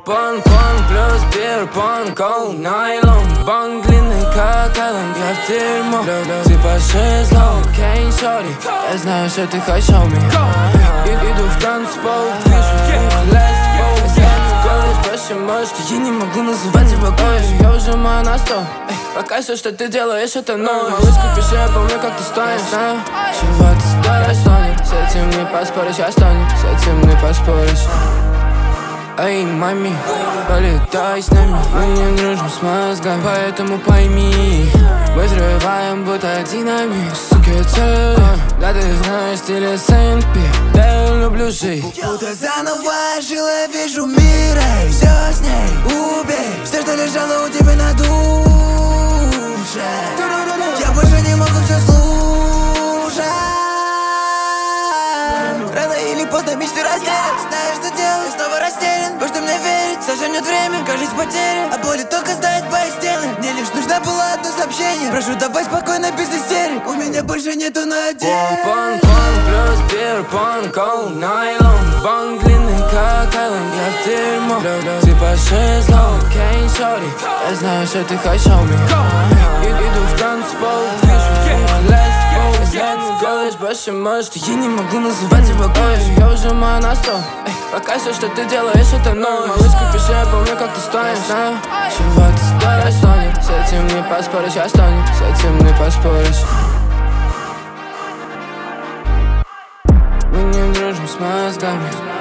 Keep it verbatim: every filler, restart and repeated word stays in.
Пон, пон, плюс бир, пон, кол, найлон. Банк длинный, как Эллен, я в дерьмо. Ты по шезлонг, Кейн, шори. Я знаю, что ты хочешь меня. Иду в танцпол, вижу, let's go. Сделаешь больше, может, я не могу называть тебя коешь. Я ужимаю на стол. Пока все, что ты делаешь, это новое. Малышка, пиши, я помню, как ты стонешь. Знаю, чего ты стоишь, стонет. С этим не поспоришь, я стонет. С этим не поспоришь. Эй, мами, полетай с нами. Мы не дружим с мозгами, поэтому пойми, мы взрываем будто динамит. Суки, цель, да ты знаешь стиль эс энд пи. Да я люблю жить. Будто заново жила, я вижу мир. Эй, все с ней, убей все, что лежало у тебя на душе. Я больше не могу все слушать. Рано или поздно мечты растерян. Знаешь, что делать, снова растерян. Во что мне верить, совсем нет времени. Кажись, потерян, а боли только сдать бои стены. Мне лишь нужно было одно сообщение. Прошу, давай спокойно, без истерик. У меня больше нету надежд. Пон, пон, плюс бир, пон, кол, найлон. Банк длинный, как Эллен, я в дерьмо. Ты по шезлонг, Кейн, шори. Я знаю, что ты хочешь меня. Иду в танцпол, вижу, let's go. Сделаешь больше, может, я не могу называть тебя коешь. Я ужимаю на стол. Пока все, что ты делаешь, это новое. Малышка, пиши, я помню, как ты стонешь. Знаю, чего ты стоишь, стонет. С этим не поспоришь, я стонет. С этим не поспоришь. Мы не дружим с мозгами.